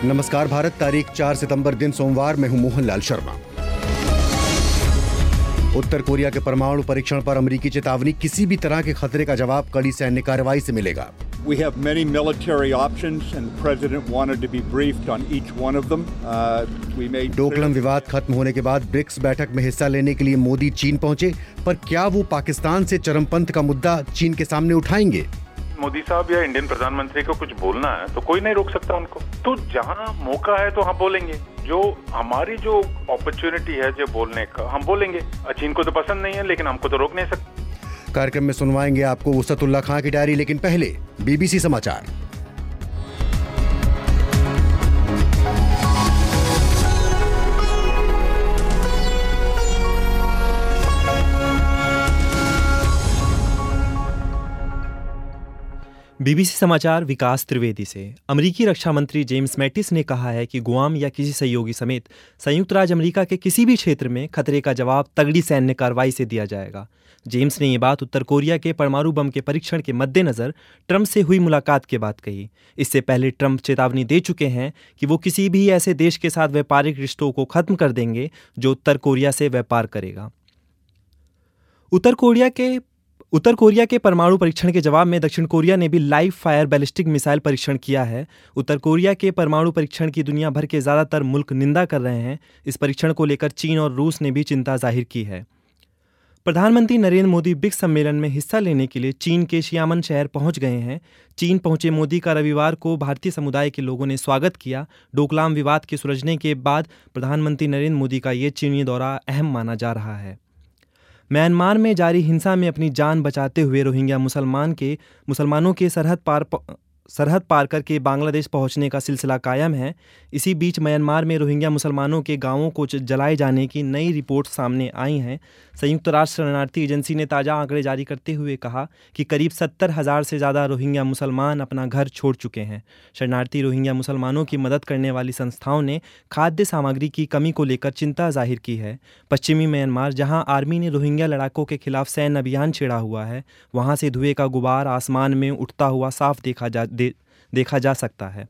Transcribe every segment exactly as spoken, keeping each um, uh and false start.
नमस्कार भारत, तारीख चार सितंबर दिन सोमवार। मैं हूं मोहनलाल शर्मा। उत्तर कोरिया के परमाणु परीक्षण पर अमेरिकी चेतावनी, किसी भी तरह के खतरे का जवाब कड़ी सैन्य कार्रवाई से मिलेगा। We have many military options and the president wanted to be briefed on each one of them. Uh, we made Doklam विवाद खत्म होने के बाद ब्रिक्स बैठक में हिस्सा लेने के लिए मोदी चीन पहुंचे, पर क्या वो पाकिस्तान से चरमपंथ का मुद्दा चीन के सामने उठाएंगे? मोदी साहब या इंडियन प्रधानमंत्री को कुछ बोलना है तो कोई नहीं रोक सकता उनको। तो जहां मौका है तो हम बोलेंगे, जो हमारी जो अपॉर्चुनिटी है जो बोलने का, हम बोलेंगे। चीन को तो पसंद नहीं है, लेकिन हमको तो रोक नहीं सकते। कार्यक्रम में सुनवाएंगे आपको उसतुल्ला खां की डायरी, लेकिन पहले बीबीसी समाचार। बीबीसी समाचार विकास त्रिवेदी से। अमेरिकी रक्षा मंत्री जेम्स मैटिस ने कहा है कि गुआम या किसी सहयोगी समेत संयुक्त राज्य अमेरिका के किसी भी क्षेत्र में खतरे का जवाब तगड़ी सैन्य कार्रवाई से दिया जाएगा। जेम्स ने ये बात उत्तर कोरिया के परमाणु बम के परीक्षण के मद्देनज़र ट्रंप से हुई मुलाकात के बाद कही। इससे पहले ट्रंप चेतावनी दे चुके हैं कि वो किसी भी ऐसे देश के साथ व्यापारिक रिश्तों को खत्म कर देंगे जो उत्तर कोरिया से व्यापार करेगा। उत्तर कोरिया के उत्तर कोरिया के परमाणु परीक्षण के जवाब में दक्षिण कोरिया ने भी लाइव फायर बैलिस्टिक मिसाइल परीक्षण किया है। उत्तर कोरिया के परमाणु परीक्षण की दुनिया भर के ज़्यादातर मुल्क निंदा कर रहे हैं। इस परीक्षण को लेकर चीन और रूस ने भी चिंता जाहिर की है। प्रधानमंत्री नरेंद्र मोदी ब्रिक्स सम्मेलन में हिस्सा लेने के लिए चीन के शियामन शहर पहुंच गए हैं। चीन पहुंचे मोदी का रविवार को भारतीय समुदाय के लोगों ने स्वागत किया। डोकलाम विवाद के सुलझने के बाद प्रधानमंत्री नरेंद्र मोदी का ये चीनी दौरा अहम माना जा रहा है। म्यांमार में जारी हिंसा में अपनी जान बचाते हुए रोहिंग्या मुसलमान के मुसलमानों के सरहद पार सरहद पार करके बांग्लादेश पहुंचने का सिलसिला कायम है। इसी बीच म्यांमार में रोहिंग्या मुसलमानों के गांवों को जलाए जाने की नई रिपोर्ट सामने आई हैं। संयुक्त राष्ट्र शरणार्थी एजेंसी ने ताज़ा आंकड़े जारी करते हुए कहा कि करीब सत्तर हज़ार से ज़्यादा रोहिंग्या मुसलमान अपना घर छोड़ चुके हैं। शरणार्थी रोहिंग्या मुसलमानों की मदद करने वाली संस्थाओं ने खाद्य सामग्री की कमी को लेकर चिंता जाहिर की है। पश्चिमी म्यांमार, जहाँ आर्मी ने रोहिंग्या लड़ाकों के खिलाफ सैन्य अभियान छेड़ा हुआ है, वहाँ से धुएं का गुबार आसमान में उठता हुआ साफ देखा जा दे, देखा जा सकता है।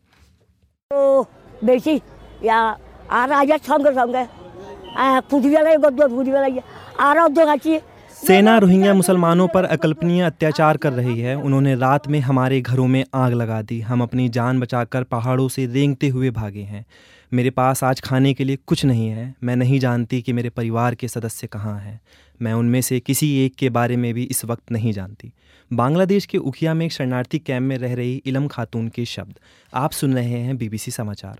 सेना रोहिंग्या मुसलमानों पर अकल्पनीय अत्याचार कर रही है। उन्होंने रात में हमारे घरों में आग लगा दी। हम अपनी जान बचाकर पहाड़ों से रेंगते हुए भागे हैं। मेरे पास आज खाने के लिए कुछ नहीं है। मैं नहीं जानती कि मेरे परिवार के सदस्य कहाँ हैं। मैं उनमें से किसी एक के बारे में भी इस वक्त नहीं जानती। बांग्लादेश के उखिया में एक शरणार्थी कैंप में रह रही इलम खातून के शब्द। आप सुन रहे हैं बीबीसी समाचार।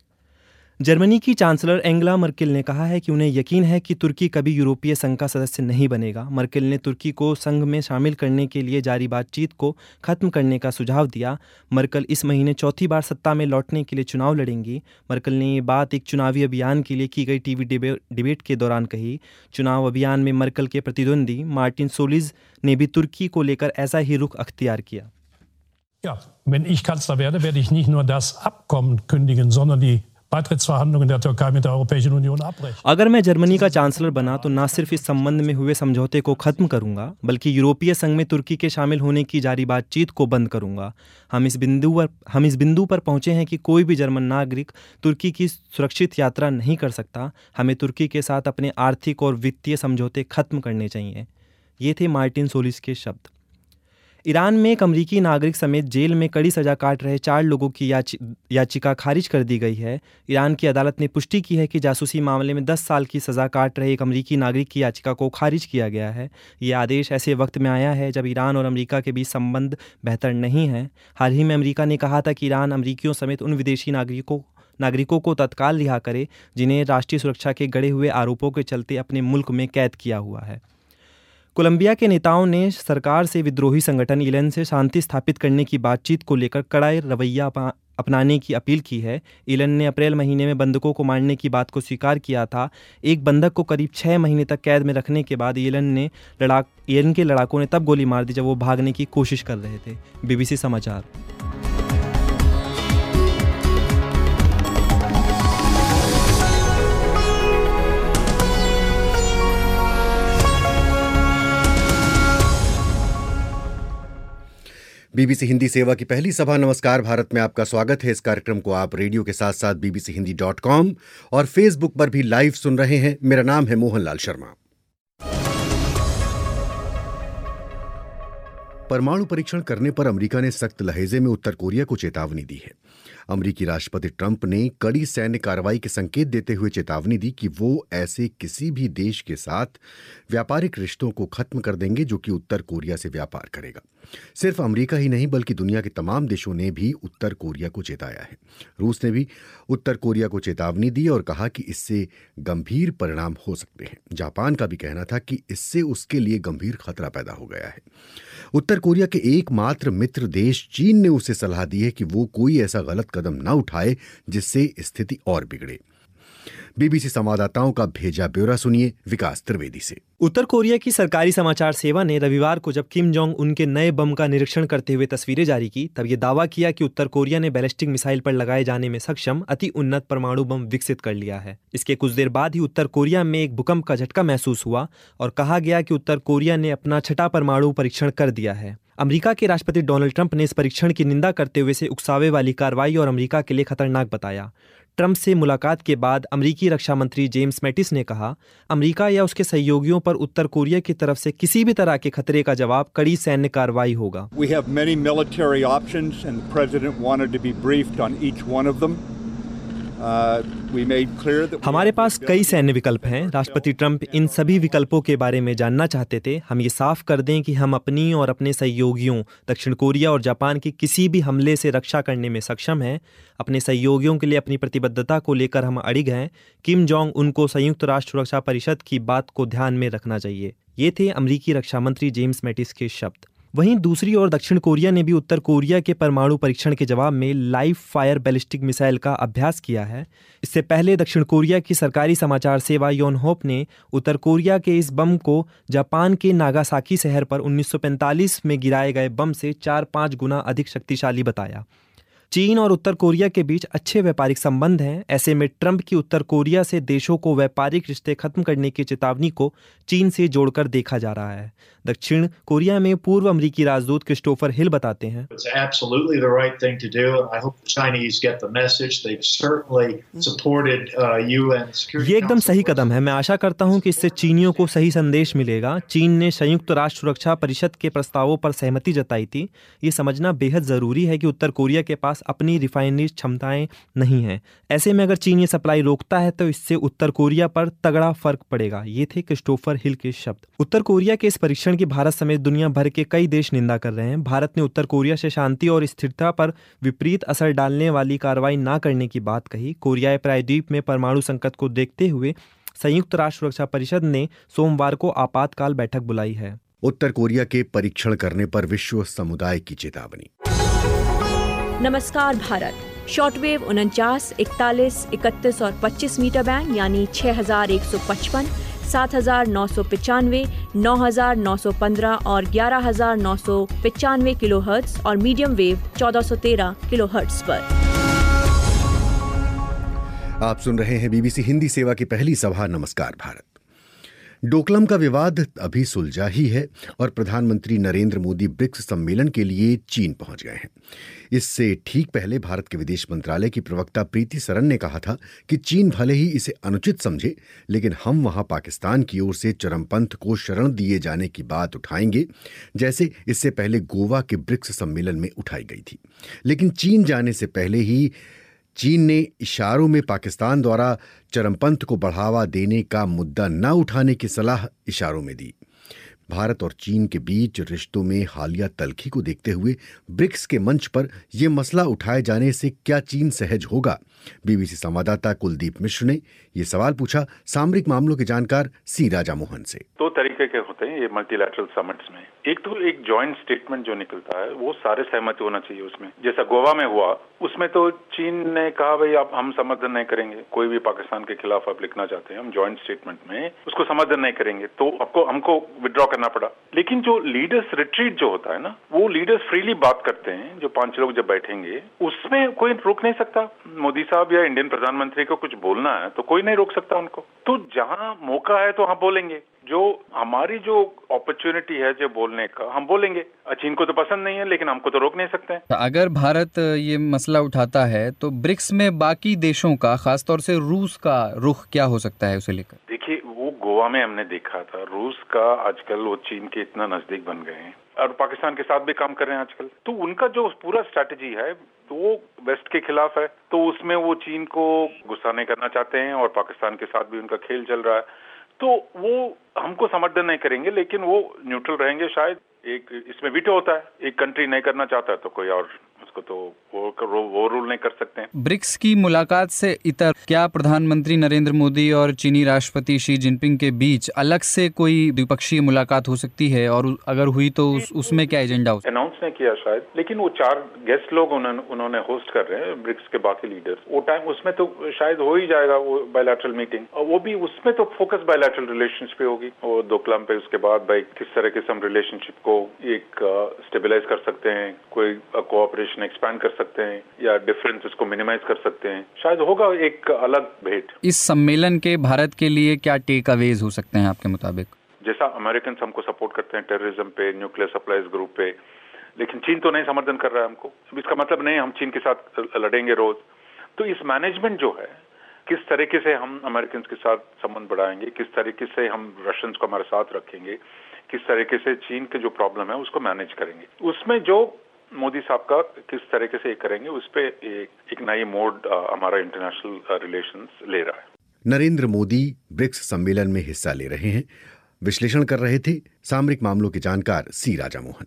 जर्मनी की चांसलर एंगेला मर्केल ने कहा है कि उन्हें यकीन है कि तुर्की कभी यूरोपीय संघ का सदस्य नहीं बनेगा। मर्केल ने तुर्की को संघ में शामिल करने के लिए जारी बातचीत को खत्म करने का सुझाव दिया। मर्केल इस महीने चौथी बार सत्ता में लौटने के लिए चुनाव लड़ेंगी। मर्केल ने ये बात एक चुनावी अभियान के लिए की गई टीवी डिबेट के दौरान कही। चुनाव अभियान में मर्केल के प्रतिद्वंदी मार्टिन सोलिज ने भी तुर्की को लेकर ऐसा ही रुख अख्तियार किया। Ja, wenn ich Kanzler werde, werde ich nicht nur das Abkommen kündigen, sondern die Beitrittsverhandlungen der Türkei mit der Europäischen Union abbrechen। अगर मैं जर्मनी का चांसलर बना तो न सिर्फ इस संबंध में हुए समझौते को खत्म करूंगा, बल्कि यूरोपीय संघ में तुर्की के शामिल होने की जारी बातचीत को बंद करूंगा। हम इस बिंदु पर हम इस बिंदु पर पहुंचे हैं कि कोई भी जर्मन नागरिक तुर्की की सुरक्षित यात्रा नहीं कर सकता। हमें तुर्की के साथ अपने आर्थिक और वित्तीय समझौते खत्म करने चाहिए। ये थे मार्टिन सोलिस के शब्द। ईरान में एक अमरीकी नागरिक समेत जेल में कड़ी सजा काट रहे चार लोगों की याचि, याचिका खारिज कर दी गई है। ईरान की अदालत ने पुष्टि की है कि जासूसी मामले में दस साल की सज़ा काट रहे एक अमरीकी नागरिक की याचिका को खारिज किया गया है। ये आदेश ऐसे वक्त में आया है जब ईरान और अमेरिका के बीच संबंध बेहतर नहीं है। हाल ही में अमेरिका ने कहा था कि ईरान अमरीकियों समेत उन विदेशी नागरिकों नागरिकों को तत्काल रिहा करे जिन्हें राष्ट्रीय सुरक्षा के गढ़े हुए आरोपों के चलते अपने मुल्क में कैद किया हुआ है। कोलंबिया के नेताओं ने सरकार से विद्रोही संगठन ईलन से शांति स्थापित करने की बातचीत को लेकर कड़ा रवैया अपनाने की अपील की है। ईलन ने अप्रैल महीने में बंधकों को मारने की बात को स्वीकार किया था। एक बंधक को करीब छः महीने तक कैद में रखने के बाद ईलन ने लड़ाक ईलन के लड़ाकों ने तब गोली मार दी जब वो भागने की कोशिश कर रहे थे। बीबीसी समाचार। बीबीसी हिंदी सेवा की पहली सभा नमस्कार भारत में आपका स्वागत है। इस कार्यक्रम को आप रेडियो के साथ साथ बीबीसी हिंदी डॉट कॉम और फेसबुक पर भी लाइव सुन रहे हैं। मेरा नाम है मोहनलाल शर्मा। परमाणु परीक्षण करने पर अमेरिका ने सख्त लहजे में उत्तर कोरिया को चेतावनी दी है। अमेरिकी राष्ट्रपति ट्रंप ने कड़ी सैन्य कार्रवाई के संकेत देते हुए चेतावनी दी कि वो ऐसे किसी भी देश के साथ व्यापारिक रिश्तों को खत्म कर देंगे जो कि उत्तर कोरिया से व्यापार करेगा। सिर्फ अमेरिका ही नहीं बल्कि दुनिया के तमाम देशों ने भी उत्तर कोरिया को चेताया है। रूस ने भी उत्तर कोरिया को चेतावनी दी और कहा कि इससे गंभीर परिणाम हो सकते हैं। जापान का भी कहना था कि इससे उसके लिए गंभीर खतरा पैदा हो गया है। उत्तर कोरिया के एकमात्र मित्र देश चीन ने उसे सलाह दी है कि वो कोई ऐसा गलत कदम न उठाए जिससे स्थिति और बिगड़े। बीबीसी संवाददाताओं का भेजा ब्यौरा सुनिए विकास त्रिवेदी से। उत्तर कोरिया की सरकारी समाचार सेवा ने रविवार को जब किम जोंग उनके नए बम का निरीक्षण करते हुए तस्वीरें जारी की तब ये दावा किया कि उत्तर कोरिया ने बैलिस्टिक मिसाइल पर लगाए जाने में सक्षम अति उन्नत परमाणु बम विकसित कर लिया है। इसके कुछ देर बाद ही उत्तर कोरिया में एक भूकंप का झटका महसूस हुआ और कहा गया कि उत्तर कोरिया ने अपना छठा परमाणु परीक्षण कर दिया है। अमेरिका के राष्ट्रपति डोनाल्ड ट्रंप ने इस परीक्षण की निंदा करते हुए इसे उकसावे वाली कार्रवाई और अमेरिका के लिए खतरनाक बताया। ट्रंप से मुलाकात के बाद अमेरिकी रक्षा मंत्री जेम्स मैटिस ने कहा, अमेरिका या उसके सहयोगियों पर उत्तर कोरिया की तरफ से किसी भी तरह के खतरे का जवाब कड़ी सैन्य कार्रवाई होगा। We have many military options and the president wanted to be briefed on each one of them. हमारे पास कई सैन्य विकल्प हैं। राष्ट्रपति ट्रंप इन सभी विकल्पों के बारे में जानना चाहते थे। हम ये साफ कर दें कि हम अपनी और अपने सहयोगियों दक्षिण कोरिया और जापान की किसी भी हमले से रक्षा करने में सक्षम हैं। अपने सहयोगियों के लिए अपनी प्रतिबद्धता को लेकर हम अड़िग हैं। किम जोंग उनको संयुक्त राष्ट्र सुरक्षा परिषद की बात को ध्यान में रखना चाहिए। ये थे अमेरिकी रक्षा मंत्री जेम्स मैटिस के शब्द। वहीं दूसरी ओर दक्षिण कोरिया ने भी उत्तर कोरिया के परमाणु परीक्षण के जवाब में लाइव फायर बैलिस्टिक मिसाइल का अभ्यास किया है। इससे पहले दक्षिण कोरिया की सरकारी समाचार सेवा योनहोप ने उत्तर कोरिया के इस बम को जापान के नागासाकी शहर पर उन्नीस सौ पैंतालीस में गिराए गए बम से चार पाँच गुना अधिक शक्तिशाली बताया। चीन और उत्तर कोरिया के बीच अच्छे व्यापारिक संबंध हैं। ऐसे में ट्रंप की उत्तर कोरिया से देशों को व्यापारिक रिश्ते खत्म करने की चेतावनी को चीन से जोड़कर देखा जा रहा है। दक्षिण कोरिया में पूर्व अमेरिकी राजदूत क्रिस्टोफर हिल बताते हैं, ये एकदम सही कदम है। मैं आशा करता हूं कि इससे चीनियों को सही संदेश मिलेगा। चीन ने संयुक्त राष्ट्र सुरक्षा परिषद के प्रस्तावों पर सहमति जताई थी। ये समझना बेहद जरूरी है कि उत्तर कोरिया के पास अपनी रिफाइनरी क्षमताएं नहीं हैं। ऐसे में अगर चीन ये सप्लाई रोकता है तो इससे उत्तर कोरिया पर तगड़ा फर्क पड़ेगा। ये थे क्रिस्टोफर हिल के शब्द। उत्तर कोरिया के इस परीक्षण की भारत समेत दुनिया भर के कई देश निंदा कर रहे हैं। भारत ने उत्तर कोरिया से शांति और स्थिरता पर विपरीत असर डालने वाली कार्रवाई न करने की बात कही। कोरियाई प्रायद्वीप में परमाणु संकट को देखते हुए संयुक्त राष्ट्र सुरक्षा परिषद ने सोमवार को आपातकाल बैठक बुलाई है। उत्तर कोरिया के परीक्षण करने पर विश्व समुदाय की चेतावनी। नमस्कार भारत। शॉर्टवेव उनचास, इकतालीस, इकतीस और पच्चीस मीटर बैंड यानी छह हजार एक सौ पचपन, सात हजार नौ सौ पचानवे, नौ हजार नौ सौ पंद्रह और ग्यारह हजार नौ सौ पचानवे किलो हर्ट्ज और मीडियम वेव चौदह सौ तेरह किलो हर्ट्ज पर। आप सुन रहे हैं बीबीसी हिंदी सेवा की पहली सभा नमस्कार भारत। डोकलाम का विवाद अभी सुलझा ही है और प्रधानमंत्री नरेंद्र मोदी ब्रिक्स सम्मेलन के लिए चीन पहुंच गए हैं। इससे ठीक पहले भारत के विदेश मंत्रालय की प्रवक्ता प्रीति सरन ने कहा था कि चीन भले ही इसे अनुचित समझे, लेकिन हम वहां पाकिस्तान की ओर से चरमपंथ को शरण दिए जाने की बात उठाएंगे, जैसे इससे पहले गोवा के ब्रिक्स सम्मेलन में उठाई गई थी। लेकिन चीन जाने से पहले ही चीन ने इशारों में पाकिस्तान द्वारा चरमपंथ को बढ़ावा देने का मुद्दा न उठाने की सलाह इशारों में दी। भारत और चीन के बीच रिश्तों में हालिया तल्खी को देखते हुए ब्रिक्स के मंच पर यह मसला उठाए जाने से क्या चीन सहज होगा? बीबीसी संवाददाता कुलदीप मिश्र ने यह सवाल पूछा सामरिक मामलों के जानकार सी राजा मोहन से। दो तरीके के होते हैं ये मल्टीलैटरल समिट्स में। एक तो एक जॉइंट स्टेटमेंट जो निकलता है वो सारे सहमत होना चाहिए उसमें। जैसा गोवा में हुआ उसमें तो चीन ने कहा भाई आप हम समर्थन नहीं करेंगे, कोई भी पाकिस्तान के खिलाफ आप लिखना चाहते हैं हम जॉइंट स्टेटमेंट में उसको समर्थन नहीं करेंगे, तो आपको हमको विड्रॉ करना करना पड़ा। लेकिन जो लीडर्स रिट्रीट जो होता है ना, वो लीडर्स फ्रीली बात करते हैं, जो पांच लोग जब बैठेंगे उसमें कोई रोक नहीं सकता। मोदी साहब या इंडियन प्रधानमंत्री को कुछ बोलना है तो कोई नहीं रोक सकता उनको। तो जहां मौका है तो हम बोलेंगे, जो हमारी जो अपॉर्चुनिटी है जो बोलने का, हम बोलेंगे। चीन को तो पसंद नहीं है लेकिन हमको तो रोक नहीं सकते हैं। अगर भारत ये मसला उठाता है तो ब्रिक्स में बाकी देशों का, खासतौर से रूस का रुख क्या हो सकता है उसे लेकर? देखिए, वो गोवा में हमने देखा था, रूस का आजकल वो चीन के इतना नजदीक बन गए हैं और पाकिस्तान के साथ भी काम कर रहे हैं आजकल। तो उनका जो पूरा स्ट्रैटेजी है तो वो वेस्ट के खिलाफ है, तो उसमें वो चीन को गुस्सा नहीं करना चाहते हैं और पाकिस्तान के साथ भी उनका खेल चल रहा है। तो वो हमको समर्थन नहीं करेंगे लेकिन वो न्यूट्रल रहेंगे। शायद एक इसमें वीटो होता है, एक कंट्री नहीं करना चाहता है तो कोई और उसको तो वो वो रूल नहीं कर सकते हैं। ब्रिक्स की मुलाकात से इतर क्या प्रधानमंत्री नरेंद्र मोदी और चीनी राष्ट्रपति शी जिनपिंग के बीच अलग से कोई द्विपक्षीय मुलाकात हो सकती है, और अगर हुई तो उस, उसमें क्या एजेंडा हो? अनाउंस नहीं किया शायद, लेकिन वो चार गेस्ट लोग उन्होंने, उन्होंने होस्ट कर रहे हैं ब्रिक्स के बाकी लीडर्स। वो टाइम उसमें तो शायद हो ही जाएगा वो बायलैटरल मीटिंग, और वो भी उसमें तो फोकस बायलैटरल रिलेशंस पे होगी। वो दोकलाम पे उसके बाद भाई किस तरह के हम रिलेशनशिप को एक स्टेबलाइज कर सकते हैं, कोई कोऑपरेशन एक्सपैंड कर सकते हैं या डिफरेंस उसको मिनिमाइज कर सकते हैं, शायद होगा एक अलग भेंट। इस सम्मेलन के भारत के लिए क्या टेक अवेज हो सकते हैं आपके मुताबिक? जैसा अमेरिकन हमको सपोर्ट करते हैं टेररिज्म पे, न्यूक्लियर सप्लाईज ग्रुप पे, लेकिन चीन तो नहीं समर्थन कर रहा है हमको। इसका मतलब नहीं हम चीन के साथ लड़ेंगे रोज। तो इस मैनेजमेंट जो है, किस तरीके से हम अमेरिकन के साथ संबंध बढ़ाएंगे, किस तरीके से हम रशियंस को हमारे साथ रखेंगे, किस तरीके से चीन के जो प्रॉब्लम है उसको मैनेज करेंगे, उसमें जो मोदी साहब का किस तरीके से करेंगे उस पे एक, एक नई मोड हमारा इंटरनेशनल रिलेशंस ले रहा है। नरेंद्र मोदी ब्रिक्स सम्मेलन में हिस्सा ले रहे हैं, विश्लेषण कर रहे थे सामरिक मामलों के जानकार सी राजामोहन।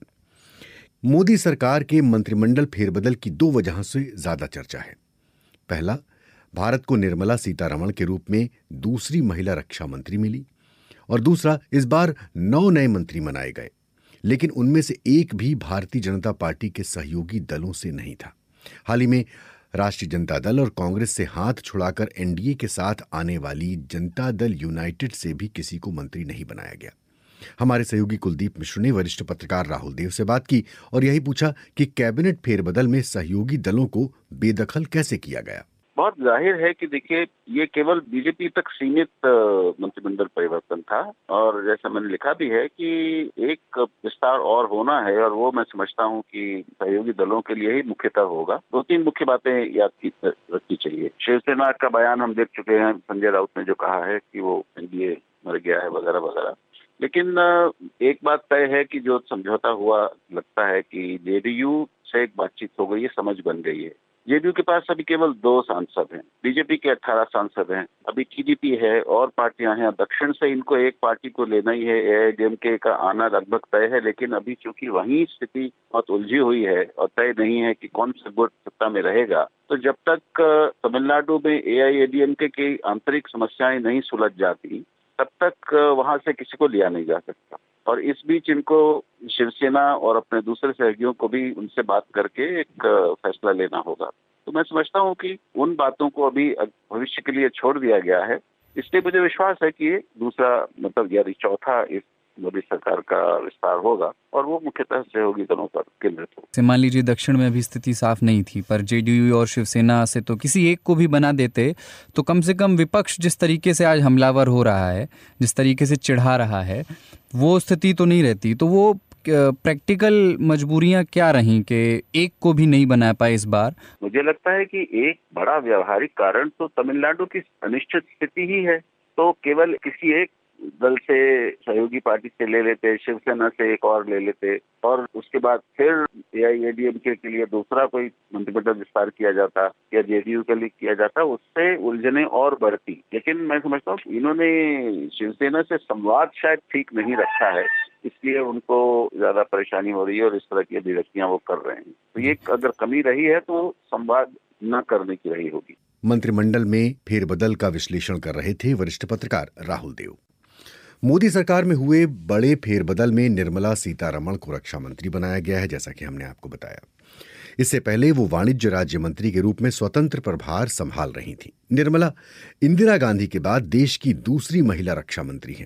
मोदी सरकार के मंत्रिमंडल फेरबदल की दो वजहों से ज्यादा चर्चा है। पहला, भारत को निर्मला सीतारमण के रूप में दूसरी महिला रक्षा मंत्री मिली, और दूसरा, इस बार नौ नए मंत्री बनाए गए, लेकिन उनमें से एक भी भारतीय जनता पार्टी के सहयोगी दलों से नहीं था। हाल ही में राष्ट्रीय जनता दल और कांग्रेस से हाथ छुड़ाकर एनडीए के साथ आने वाली जनता दल यूनाइटेड से भी किसी को मंत्री नहीं बनाया गया। हमारे सहयोगी कुलदीप मिश्र ने वरिष्ठ पत्रकार राहुल देव से बात की और यही पूछा कि कैबिनेट फेरबदल में सहयोगी दलों को बेदखल कैसे किया गया। बहुत जाहिर है कि देखिए, ये केवल बीजेपी तक सीमित मंत्रिमंडल परिवर्तन था, और जैसा मैंने लिखा भी है कि एक विस्तार और होना है, और वो मैं समझता हूँ कि सहयोगी दलों के लिए ही मुख्यतः होगा। दो तीन मुख्य बातें याद की रखनी चाहिए। शिवसेना का बयान हम देख चुके हैं, संजय राउत ने जो कहा है कि वो एनडीए मर गया है वगैरह वगैरह। लेकिन एक बात तय है कि जो समझौता हुआ, लगता है कि जेडीयू से एक बातचीत हो गई है, समझ बन गई है। जेडीयू के पास अभी केवल दो सांसद हैं, बीजेपी के अठारह सांसद हैं, अभी टीडीपी है और पार्टियां हैं। दक्षिण से इनको एक पार्टी को लेना ही है, एआईएडीएमके का आना लगभग तय है, लेकिन अभी चूंकि वही स्थिति बहुत उलझी हुई है और तय नहीं है कि कौन सा गुट सत्ता में रहेगा, तो जब तक तमिलनाडु में एआईएडीएमके की आंतरिक समस्याएं नहीं सुलझ जाती, तब तक वहां से किसी को लिया नहीं जा सकता। और इस बीच इनको शिवसेना और अपने दूसरे सहयोगियों को भी उनसे बात करके एक फैसला लेना होगा। तो मैं समझता हूँ कि उन बातों को अभी भविष्य के लिए छोड़ दिया गया है। इसलिए मुझे विश्वास है कि ये दूसरा, मतलब यानी चौथा इस मोदी सरकार का विस्तार होगा, और वो मुख्यतः सहयोगी दलों पर केंद्रित होगा। मान लीजिए दक्षिण में अभी स्थिति साफ नहीं थी, पर जेडीयू और शिवसेना से तो किसी एक को भी बना देते तो कम से कम विपक्ष जिस तरीके से आज हमलावर हो रहा है, जिस तरीके से चिढ़ा रहा है, वो स्थिति तो नहीं रहती। तो वो प्रैक्टिकल मजबूरियां क्या रहीं कि एक को भी नहीं बना पाए इस बार? मुझे लगता है कि एक बड़ा व्यावहारिक कारण तो तमिलनाडु की अनिश्चित स्थिति ही है। तो केवल किसी एक दल से, सहयोगी पार्टी से ले लेते, शिवसेना से एक और ले लेते, और उसके बाद फिर एआईएडीएमके के लिए दूसरा कोई मंत्रिमंडल विस्तार किया जाता या जेडीयू के लिए किया जाता, उससे उलझने और बढ़ती। लेकिन मैं समझता हूँ इन्होंने शिवसेना से संवाद शायद ठीक नहीं रखा है, इसलिए उनको ज्यादा परेशानी हो रही है और इस तरह की अभिव्यक्तियां वो कर रहे हैं। तो ये अगर कमी रही है तो संवाद न करने की रही होगी। मंत्रिमंडल में फेरबदल का विश्लेषण कर रहे थे वरिष्ठ पत्रकार राहुल देव। मोदी सरकार में हुए बड़े फेरबदल में निर्मला सीतारमण को रक्षा मंत्री बनाया गया है, जैसा कि हमने आपको बताया। इससे पहले वो वाणिज्य राज्य मंत्री के रूप में स्वतंत्र प्रभार संभाल रही थी। निर्मला इंदिरा गांधी के बाद देश की दूसरी महिला रक्षा मंत्री हैं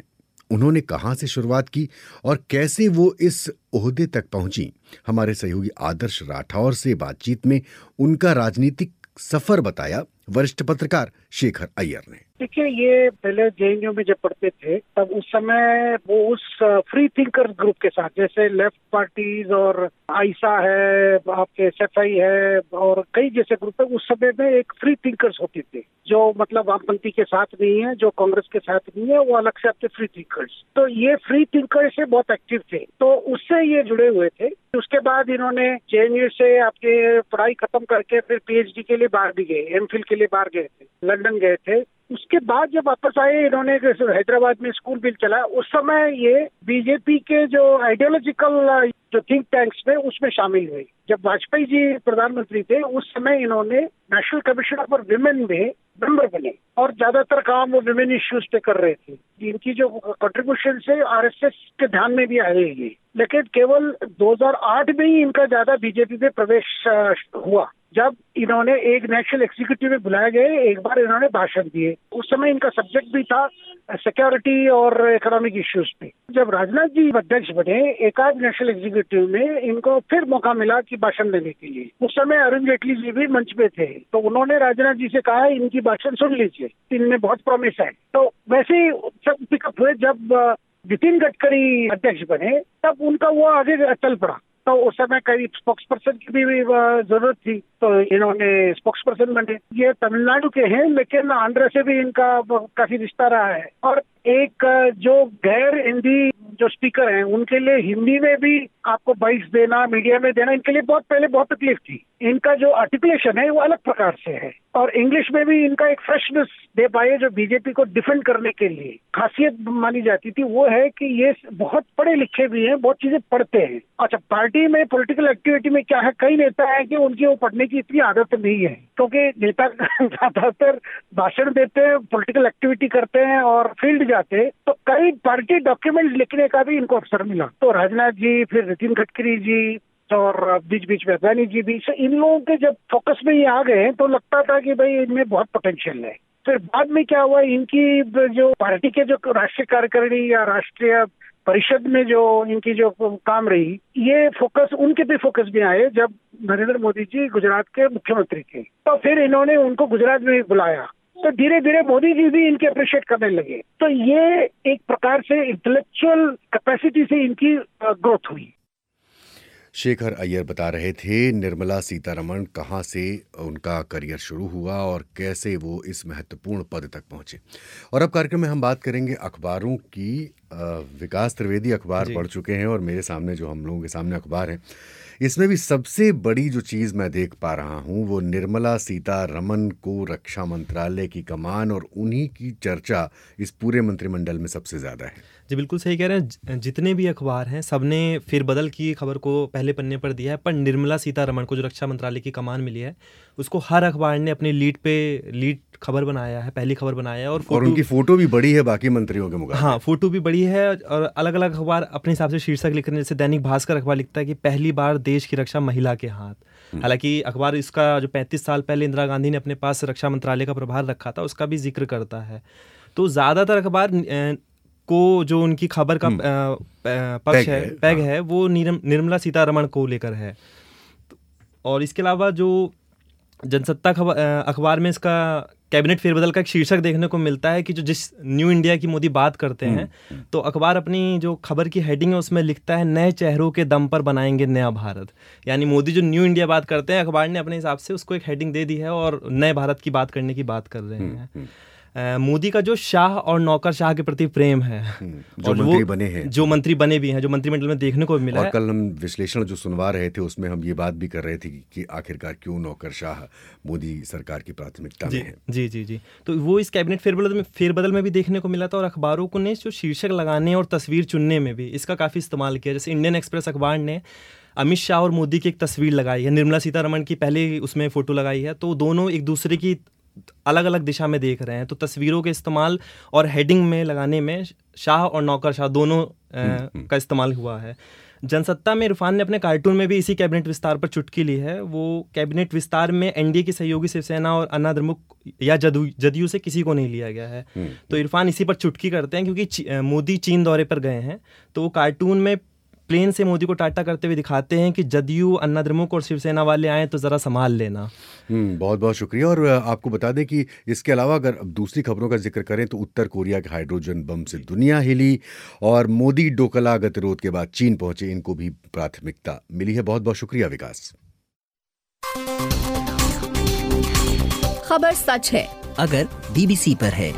उन्होंने कहां से शुरुआत की और कैसे वो इस ओहदे तक पहुंची, हमारे सहयोगी आदर्श राठौर से बातचीत में उनका राजनीतिक सफर बताया वरिष्ठ पत्रकार शेखर अय्यर ने। देखिए, ये पहले जेएनयू में जब पढ़ते थे तब उस समय वो उस फ्री थिंकर ग्रुप के साथ, जैसे लेफ्ट पार्टीज और आईसा है, आपके एसएफआई है और कई जैसे ग्रुप है, उस समय में एक फ्री थिंकर्स होते थे जो मतलब वामपंथी के साथ नहीं है, जो कांग्रेस के साथ नहीं है, वो अलग से आपके फ्री थिंकर्स। तो ये फ्री थिंकर्स से बहुत एक्टिव थे, तो उससे ये जुड़े हुए थे। उसके बाद इन्होंने जेएनयू से आपके पढ़ाई खत्म करके फिर पीएचडी के लिए बाहर भी गए, एमफिल के लिए बाहर गए थे, लंदन गए थे। उसके बाद जब वापस आए, इन्होंने हैदराबाद में स्कूल भी चला। उस समय ये बीजेपी के जो आइडियोलॉजिकल जो थिंक टैंक्स थे उसमें शामिल हुए। जब वाजपेयी जी प्रधानमंत्री थे उस समय इन्होंने नेशनल कमीशन फॉर विमेन में मेंबर बने और ज्यादातर काम वो विमेन इश्यूज पे कर रहे थे। इनकी जो कंट्रीब्यूशन से आरएसएस के ध्यान में भी आए ये, लेकिन केवल दो हज़ार आठ में ही इनका ज्यादा बीजेपी में प्रवेश हुआ, जब इन्होंने एक नेशनल एग्जीक्यूटिव में बुलाए गए, एक बार इन्होंने भाषण दिए। उस समय इनका सब्जेक्ट भी था सिक्योरिटी और इकोनॉमिक इश्यूज पे। जब राजनाथ जी अध्यक्ष बने एक आध नेशनल एग्जीक्यूटिव में, इनको फिर मौका मिला कि भाषण देने के लिए। उस समय अरुण जेटली जी भी मंच पे थे, तो उन्होंने राजनाथ जी से कहा इनकी भाषण सुन लीजिए, इनमें बहुत प्रॉमिस है। तो वैसे ही सब पिकअप हुए। जब नितिन गडकरी अध्यक्ष बने तब उनका वो आगे चल पड़ा। तो उस समय कई स्पोक्स पर्सन की भी जरूरत थी, तो इन्होंने स्पोक्स पर्सन बने। ये तमिलनाडु के हैं, लेकिन आंध्र से भी इनका काफी रिश्ता रहा है। और एक जो गैर हिंदी जो स्पीकर हैं उनके लिए हिंदी में भी आपको बाइट्स देना, मीडिया में देना, इनके लिए बहुत पहले बहुत तकलीफ थी। इनका जो आर्टिकुलेशन है वो अलग प्रकार से है और इंग्लिश में भी इनका एक फ्रेशनेस दे पाए जो बीजेपी को डिफेंड करने के लिए खासियत मानी जाती थी, वो है कि ये बहुत पढ़े लिखे भी हैं, बहुत चीजें पढ़ते हैं। अच्छा, पार्टी में पॉलिटिकल एक्टिविटी में क्या है, कई नेता है कि उनकी वो पढ़ने की इतनी आदत नहीं है, क्योंकि नेता ज्यादातर भाषण देते हैं, पॉलिटिकल एक्टिविटी करते हैं और फील्ड जाते हैं, तो कई पार्टी डॉक्यूमेंट लिखने का भी इनको अवसर मिला। तो राजनाथ जी, फिर नितिन गडकरी जी और बीच बीच में अदानी जी भी, इन लोगों के जब फोकस में ये आ गए तो लगता था कि भाई इनमें बहुत पोटेंशियल है। फिर बाद में क्या हुआ, इनकी जो पार्टी के जो राष्ट्रीय कार्यकारिणी या राष्ट्रीय परिषद में जो इनकी जो काम रही, ये फोकस उनके भी फोकस में आए जब नरेंद्र मोदी जी गुजरात के मुख्यमंत्री थे, तो फिर इन्होंने उनको गुजरात में बुलाया। तो धीरे धीरे मोदी जी भी इनके अप्रिशिएट करने लगे। तो ये एक प्रकार से इंटेलेक्चुअल कैपेसिटी से इनकी ग्रोथ हुई। शेखर अय्यर बता रहे थे निर्मला सीतारमण कहां से उनका करियर शुरू हुआ और कैसे वो इस महत्वपूर्ण पद तक पहुंचे। और अब कार्यक्रम में हम बात करेंगे अखबारों की। विकास त्रिवेदी अखबार पढ़ चुके हैं और मेरे सामने जो हम लोगों के सामने अखबार है, इसमें भी सबसे बड़ी जो चीज़ मैं देख पा रहा हूँ वो निर्मला सीतारमण को रक्षा मंत्रालय की कमान और उन्हीं की चर्चा इस पूरे मंत्रिमंडल में सबसे ज़्यादा है। जी बिल्कुल सही कह रहे हैं। जितने भी अखबार हैं सबने फेरबदल की खबर को पहले पन्ने पर दिया है, पर निर्मला सीतारमण को जो रक्षा मंत्रालय की कमान मिली है उसको हर अखबार ने अपनी लीड पे लीड खबर बनाया है, पहली खबर बनाया है। और, और उनकी फोटो भी बड़ी है बाकी मंत्रियों के मुकाबले। हाँ, फोटो भी बड़ी है और अलग अलग अखबार अपने हिसाब से शीर्षक लिख रहे हैं। जैसे दैनिक भास्कर अखबार लिखता है कि पहली बार देश की रक्षा महिला के हाथ। हालांकि अखबार इसका जो पैंतीस साल पहले इंदिरा गांधी ने अपने पास रक्षा मंत्रालय का प्रभार रखा था उसका भी जिक्र करता है। तो ज़्यादातर अखबार को जो उनकी खबर का पक्ष है, पैग है, वो निर्मला सीतारमण को लेकर है। और इसके अलावा जो जनसत्ता अखबार में इसका कैबिनेट फेरबदल का एक शीर्षक देखने को मिलता है कि जो जिस न्यू इंडिया की मोदी बात करते हैं तो अखबार अपनी जो खबर की हेडिंग है उसमें लिखता है नए चेहरों के दम पर बनाएंगे नया भारत। यानी मोदी जो न्यू इंडिया बात करते हैं अखबार ने अपने हिसाब से उसको एक हेडिंग दे दी है और नए भारत की बात करने की बात कर रहे हैं। मोदी का जो शाह और नौकर शाह के प्रति प्रेम है, जो मंत्री बने हैं, जो मंत्री बने भी हैं, जो मंत्रिमंडल में देखने को मिला और है। कल हम विश्लेषण जो सुनवा रहे थे उसमें हम ये बात भी कर रहे थे कि, कि आखिरकार क्यों नौकर शाह मोदी सरकार की प्राथमिकता में है। जी जी जी तो वो इस कैबिनेट फेरबदल में फेरबदल में भी देखने को मिला था। और अखबारों को ने जो शीर्षक लगाने और तस्वीर चुनने में भी इसका काफ़ी इस्तेमाल किया। जैसे इंडियन एक्सप्रेस अखबार ने अमित शाह और मोदी की एक तस्वीर लगाई है, निर्मला सीतारमण की पहले उसमें फ़ोटो लगाई है, तो दोनों एक दूसरे की अलग अलग दिशा में देख रहे हैं। तो तस्वीरों के इस्तेमाल और हेडिंग में लगाने में शाह और नौकर शाह दोनों का इस्तेमाल हुआ है। जनसत्ता में इरफान ने अपने कार्टून में भी इसी कैबिनेट विस्तार पर चुटकी ली है। वो कैबिनेट विस्तार में एनडीए की सहयोगी शिवसेना और अन्ना द्रमुक या जदयू से किसी को नहीं लिया गया है। तो इरफान इसी पर चुटकी करते हैं क्योंकि मोदी चीन दौरे पर गए हैं, तो वो कार्टून में प्लेन से मोदी को टाटा करते हुए दिखाते हैं कि जदयू, अन्ना द्रमुक और शिवसेना वाले आए तो ज़रा संभाल लेना। बहुत बहुत शुक्रिया। और आपको बता दें कि इसके अलावा अगर दूसरी खबरों का जिक्र करें तो उत्तर कोरिया के हाइड्रोजन बम से दुनिया हिली और मोदी डोकला गतिरोध के बाद चीन पहुंचे, इनको भी प्राथमिकता मिली है। बहुत बहुत शुक्रिया विकास। खबर सच है अगर बीबीसी पर है।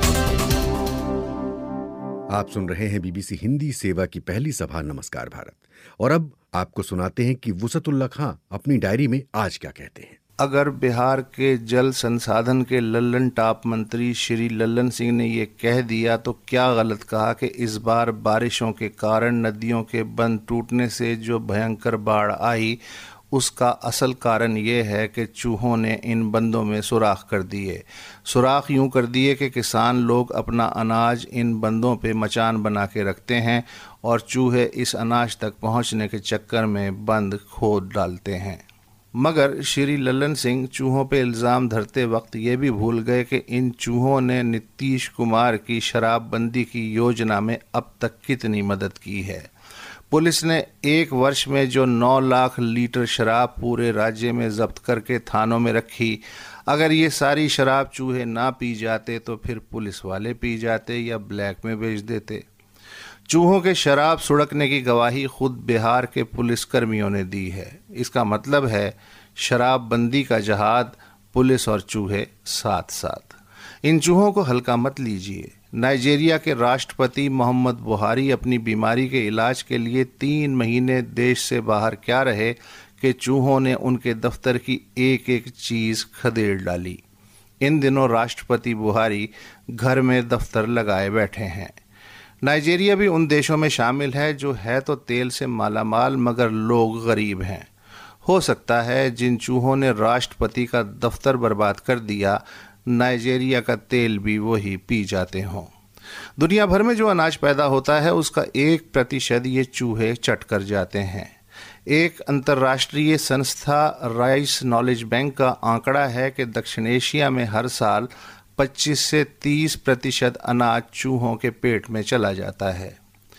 आप सुन रहे हैं बीबीसी हिंदी सेवा की पहली सभा नमस्कार भारत, और अब आपको सुनाते हैं कि वुसअतुल्लाह खां अपनी डायरी में आज क्या कहते हैं। अगर बिहार के जल संसाधन के लल्लन टॉप मंत्री श्री लल्लन सिंह ने ये कह दिया तो क्या गलत कहा कि इस बार बारिशों के कारण नदियों के बंध टूटने से जो भयंकर बाढ़ आई उसका असल कारण ये है कि चूहों ने इन बंदों में सुराख कर दिए। सुराख यूं कर दिए कि किसान लोग अपना अनाज इन बंदों पे मचान बना के रखते हैं और चूहे इस अनाज तक पहुंचने के चक्कर में बंद खोद डालते हैं। मगर श्री लल्लन सिंह चूहों पे इल्ज़ाम धरते वक्त ये भी भूल गए कि इन चूहों ने नीतीश कुमार की शराबबंदी की योजना में अब तक कितनी मदद की है। पुलिस ने एक वर्ष में जो नौ लाख लीटर शराब पूरे राज्य में जब्त करके थानों में रखी, अगर ये सारी शराब चूहे ना पी जाते तो फिर पुलिस वाले पी जाते या ब्लैक में बेच देते। चूहों के शराब सुड़कने की गवाही खुद बिहार के पुलिसकर्मियों ने दी है। इसका मतलब है शराबबंदी का जहाद पुलिस और चूहे साथ साथ। इन चूहों को हल्का मत लीजिए। नाइजीरिया के राष्ट्रपति मोहम्मद बुहारी अपनी बीमारी के इलाज के लिए तीन महीने देश से बाहर क्या रहे कि चूहों ने उनके दफ्तर की एक एक चीज़ खदेड़ डाली। इन दिनों राष्ट्रपति बुहारी घर में दफ्तर लगाए बैठे हैं। नाइजीरिया भी उन देशों में शामिल है जो है तो तेल से मालामाल मगर लोग गरीब हैं। हो सकता है जिन चूहों ने राष्ट्रपति का दफ्तर बर्बाद कर दिया, नाइजीरिया का तेल भी वही पी जाते हों। दुनिया भर में जो अनाज पैदा होता है उसका एक प्रतिशत ये चूहे चट कर जाते हैं। एक अंतर्राष्ट्रीय संस्था राइस नॉलेज बैंक का आंकड़ा है कि दक्षिण एशिया में हर साल पच्चीस से तीस प्रतिशत अनाज चूहों के पेट में चला जाता है।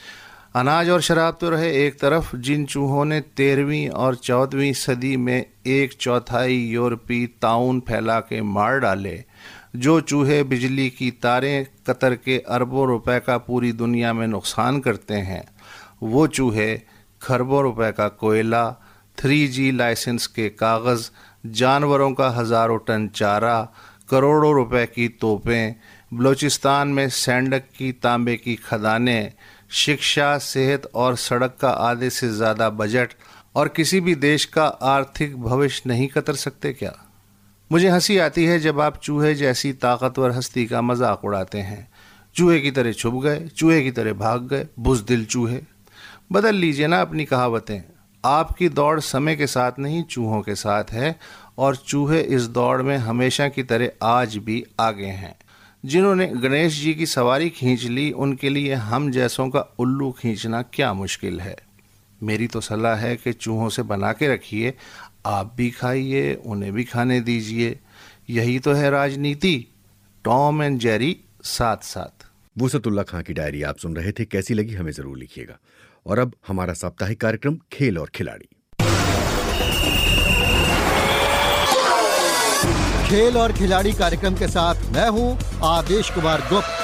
अनाज और शराब तो रहे एक तरफ, जिन चूहों ने तेरहवीं और चौदहवीं सदी में एक चौथाई यूरोपीय ताउन फैला के मार डाले, जो चूहे बिजली की तारें कतर के अरबों रुपए का पूरी दुनिया में नुकसान करते हैं, वो चूहे खरबों रुपए का कोयला, थ्री जी लाइसेंस के कागज़, जानवरों का हज़ारों टन चारा, करोड़ों रुपए की तोपें, बलूचिस्तान में सैंडक की तांबे की खदानें, शिक्षा, सेहत और सड़क का आधे से ज़्यादा बजट और किसी भी देश का आर्थिक भविष्य नहीं कतर सकते क्या? मुझे हंसी आती है जब आप चूहे जैसी ताकतवर हस्ती का मजाक उड़ाते हैं। चूहे की तरह छुप गए, चूहे की तरह भाग गए, बुज़दिल चूहे। बदल लीजिए ना अपनी कहावतें। आपकी दौड़ समय के साथ नहीं, चूहों के साथ है, और चूहे इस दौड़ में हमेशा की तरह आज भी आगे हैं। जिन्होंने गणेश जी की सवारी खींच ली, उनके लिए हम जैसों का उल्लू खींचना क्या मुश्किल है। मेरी तो सलाह है कि चूहों से बना के रखिए, आप भी खाइए, उन्हें भी खाने दीजिए। यही तो है राजनीति, टॉम एंड जेरी साथ साथ। वुसअतुल्लाह खां की डायरी आप सुन रहे थे। कैसी लगी हमें जरूर लिखिएगा। और अब हमारा साप्ताहिक कार्यक्रम खेल और खिलाड़ी। खेल और खिलाड़ी कार्यक्रम के साथ मैं हूं Adesh Kumar Gupt.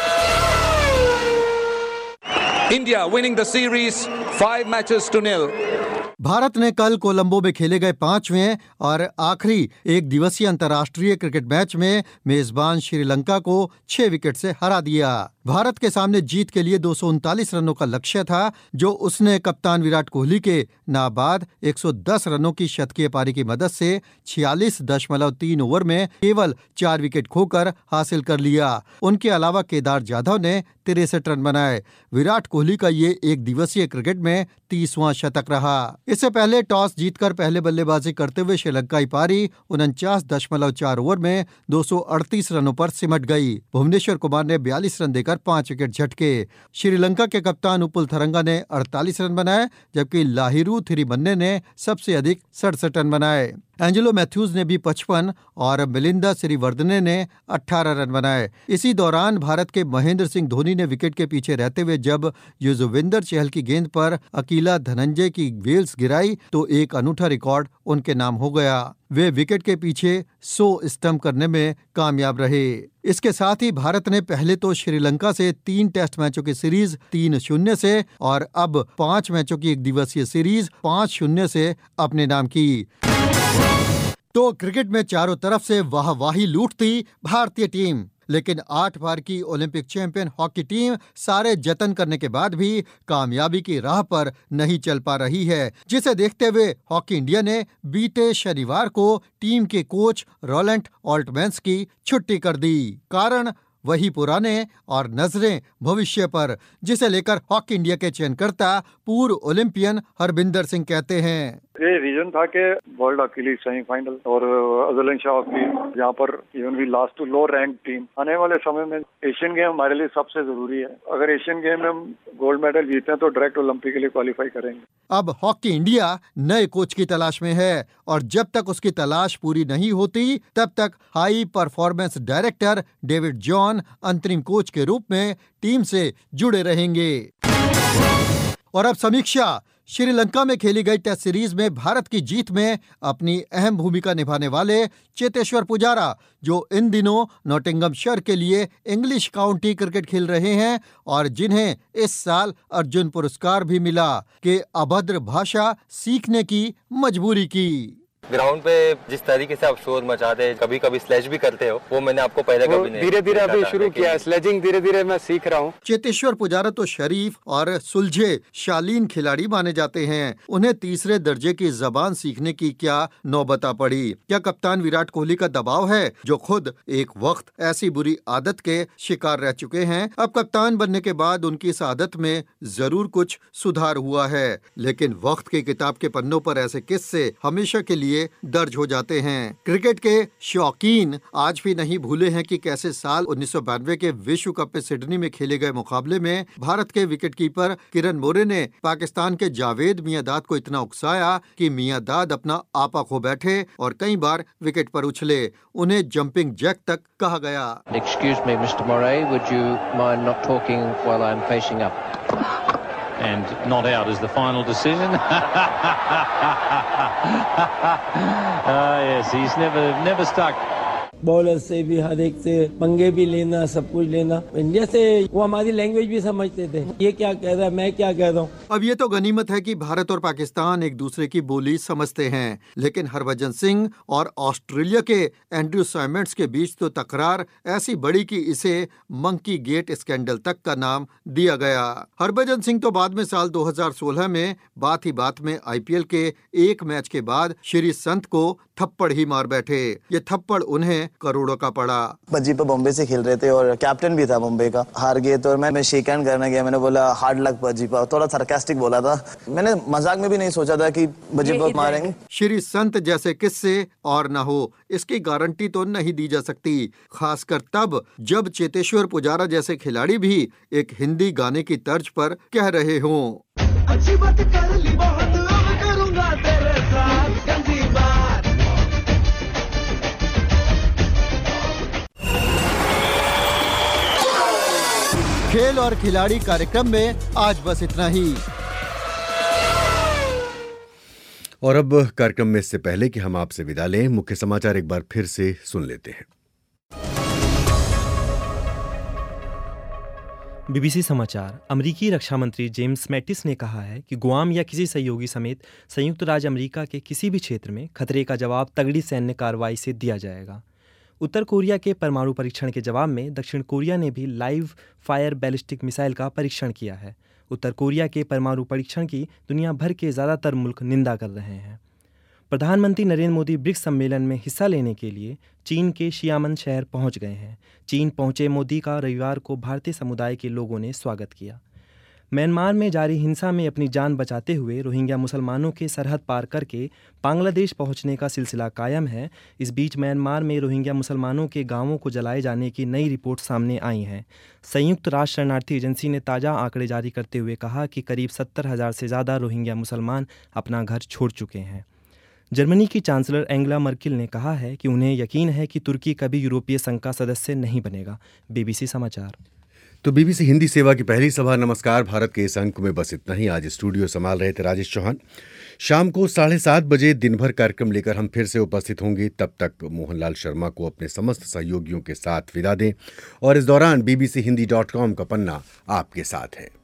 India winning the series five matches to nil. Bharat ने कल कोलंबो में खेले गए पांचवें और आखिरी एक दिवसीय अंतर्राष्ट्रीय क्रिकेट मैच में मेजबान श्रीलंका को छह विकेट से हरा दिया। भारत के सामने जीत के लिए दो सौ उनतालीस रनों का लक्ष्य था, जो उसने कप्तान विराट कोहली के नाबाद एक सौ दस रनों की शतकीय पारी की मदद से छियालीस दशमलव तीन ओवर में केवल चार विकेट खोकर हासिल कर लिया। उनके अलावा केदार जाधव ने तिरसठ रन बनाए। विराट कोहली का ये एक दिवसीय क्रिकेट में तीसवां शतक रहा। इससे पहले टॉस जीतकर पहले बल्लेबाजी करते हुए श्रीलंकाई पारी उनचास दशमलव चार ओवर में दो सौ अड़तीस रनों पर सिमट गई। भुवनेश्वर कुमार ने बयालीस रन देकर पांच विकेट झटके। श्रीलंका के कप्तान उपुल थरंगा ने अड़तालीस रन बनाए, जबकि लाहिरू थिरिमन्ने ने सबसे अधिक सड़सठ रन बनाए। एंजेलो मैथ्यूज ने भी पचपन और मिलिंदा सिरिवर्धने ने अठारह रन बनाए। इसी दौरान भारत के महेंद्र सिंह धोनी ने विकेट के पीछे रहते हुए जब युजवेंद्र चहल की गेंद पर अकीला धनंजय की वेल्स गिराई तो एक अनूठा रिकॉर्ड उनके नाम हो गया। वे विकेट के पीछे सौ स्टंप करने में कामयाब रहे। इसके साथ ही भारत ने पहले तो श्रीलंका से तीन टेस्ट मैचों की सीरीज तीन शून्य से और अब पांच मैचों की एक दिवसीय सीरीज पांच शून्य से अपने नाम की। तो क्रिकेट में चारों तरफ से वाहवाही लूटती भारतीय टीम, लेकिन आठ बार की ओलंपिक चैंपियन हॉकी टीम सारे जतन करने के बाद भी कामयाबी की राह पर नहीं चल पा रही है, जिसे देखते हुए हॉकी इंडिया ने बीते शनिवार को टीम के कोच रोलेंट ऑल्टमैन्स की छुट्टी कर दी। कारण वही पुराने और नजरें भविष्य पर, जिसे लेकर हॉकी इंडिया के चयनकर्ता पूर्व ओलंपियन हरबिंदर सिंह कहते हैं। ये रीजन था कि वर्ल्ड हॉकी लीग सेमीफाइनल और अजलन शाह की यहाँ पर इवन भी last two low rank team, आने वाले समय में एशियन गेम हमारे लिए सबसे जरूरी है। अगर एशियन गेम में हम गोल्ड मेडल जीते हैं तो डायरेक्ट ओलंपिक के लिए क्वालिफाई करेंगे। अब हॉकी इंडिया नए कोच की तलाश में है और जब तक उसकी तलाश पूरी नहीं होती तब तक high performance director David John अंतरिम कोच के रूप में टीम से जुड़े रहेंगे। और अब समीक्षा। श्रीलंका में खेली गई टेस्ट सीरीज में भारत की जीत में अपनी अहम भूमिका निभाने वाले चेतेश्वर पुजारा, जो इन दिनों नॉटिंघमशायर के लिए इंग्लिश काउंटी क्रिकेट खेल रहे हैं और जिन्हें इस साल अर्जुन पुरस्कार भी मिला, के अभद्र भाषा सीखने की मजबूरी की। ग्राउंड पे जिस तरीके से आप शोर मचाते हैं, कभी कभी स्लेज भी करते हो, वो मैंने आपको पहले कभी नहीं। धीरे धीरे अभी शुरू किया है स्लेजिंग, धीरे धीरे मैं सीख रहा हूँ। चेतेश्वर पुजारा तो शरीफ और सुलझे शालीन खिलाड़ी माने जाते हैं। उन्हें तीसरे दर्जे की जबान सीखने की क्या नौबत आ पड़ी? क्या कप्तान विराट कोहली का दबाव है, जो खुद एक वक्त ऐसी बुरी आदत के शिकार रह चुके हैं? अब कप्तान बनने के बाद उनकी इस आदत में जरूर कुछ सुधार हुआ है, लेकिन वक्त की किताब के पन्नों पर ऐसे किस्से हमेशा के लिए दर्ज हो जाते हैं। क्रिकेट के शौकीन आज भी नहीं भूले हैं कि कैसे साल उन्नीस सौ बानवे के विश्व कप में सिडनी में खेले गए मुकाबले में भारत के विकेटकीपर किरण मोरे ने पाकिस्तान के जावेद मियांदाद को इतना उकसाया कि मियांदाद अपना आपा खो बैठे और कई बार विकेट पर उछले। उन्हें जंपिंग जैक तक कहा गया। Excuse me, Mister Moray, would you mind not talking while I'm facing up? And not out is the final decision. Ah, yes, he's never never stuck. Bowler से भी हर एक से पंगे भी लेना, सब कुछ लेना। इंडिया से वो हमारी लैंग्वेज भी समझते थे, ये क्या कह रहा है, मैं क्या कह रहा हूँ। अब ये तो गनीमत है कि भारत और पाकिस्तान एक दूसरे की बोली समझते हैं, लेकिन हरभजन सिंह और ऑस्ट्रेलिया के एंड्रयू साइमंड्स के बीच तो तकरार ऐसी बड़ी कि इसे मंकी गेट स्कैंडल तक का नाम दिया गया। हरभजन सिंह तो बाद में साल दो हज़ार सोलह में बात ही बात में आईपीएल के एक मैच के बाद श्री संत को थप्पड़ ही मार बैठे। ये थप्पड़ उन्हें करोड़ों का पड़ा। बज्जी पर बॉम्बे से खेल रहे थे और कैप्टन भी था मुंबई का, हार गए तो मैं मैं शेक हैंड करने गया, मैंने बोला हार्ड लक बज्जी पर, थोड़ा सरकास्टिक बोला था। मैंने मजाक में भी नहीं सोचा था कि बज्जी पर मारेंगे। श्री संत जैसे किस्से और न हो, इसकी गारंटी तो नहीं दी जा सकती, खासकर तब जब चेतेश्वर पुजारा जैसे खिलाड़ी भी एक हिंदी गाने की तर्ज पर कह रहे हों। अच्छी बात कर ली बहुत, अब करूंगा तेरे साथ गंदी बात। खेल और खिलाड़ी कार्यक्रम में आज बस इतना ही। और अब कार्यक्रम में इससे पहले कि हम आपसे विदा लें, मुख्य समाचार एक बार फिर से सुन लेते हैं। बीबीसी समाचार। अमेरिकी रक्षा मंत्री जेम्स मैटिस ने कहा है कि गुआम या किसी सहयोगी समेत संयुक्त राज्य अमेरिका के किसी भी क्षेत्र में खतरे का जवाब तगड़ी सैन्य कार्रवाई से दिया जाएगा। उत्तर कोरिया के परमाणु परीक्षण के जवाब में दक्षिण कोरिया ने भी लाइव फायर बैलिस्टिक मिसाइल का परीक्षण किया है। उत्तर कोरिया के परमाणु परीक्षण की दुनिया भर के ज़्यादातर मुल्क निंदा कर रहे हैं। प्रधानमंत्री नरेंद्र मोदी ब्रिक्स सम्मेलन में हिस्सा लेने के लिए चीन के शियामन शहर पहुंच गए हैं। चीन पहुंचे मोदी का रविवार को भारतीय समुदाय के लोगों ने स्वागत किया। म्यांमार में जारी हिंसा में अपनी जान बचाते हुए रोहिंग्या मुसलमानों के सरहद पार करके बांग्लादेश पहुंचने का सिलसिला कायम है। इस बीच म्यांमार में रोहिंग्या मुसलमानों के गांवों को जलाए जाने की नई रिपोर्ट सामने आई हैं। संयुक्त राष्ट्र शरणार्थी एजेंसी ने ताज़ा आंकड़े जारी करते हुए कहा कि करीब सत्तर हज़ार से ज़्यादा रोहिंग्या मुसलमान अपना घर छोड़ चुके हैं। जर्मनी की चांसलर एंगेला मर्केल ने कहा है कि उन्हें यकीन है कि तुर्की कभी यूरोपीय संघ का सदस्य नहीं बनेगा। बीबीसी समाचार। तो बीबीसी हिंदी सेवा की पहली सभा नमस्कार भारत के इस अंक में बस इतना ही। आज स्टूडियो संभाल रहे थे राजेश चौहान। शाम को साढ़े सात बजे दिन भर कार्यक्रम लेकर हम फिर से उपस्थित होंगे। तब तक मोहनलाल शर्मा को अपने समस्त सहयोगियों के साथ विदा दें और इस दौरान बीबीसी हिंदी डॉट कॉम का पन्ना आपके साथ है।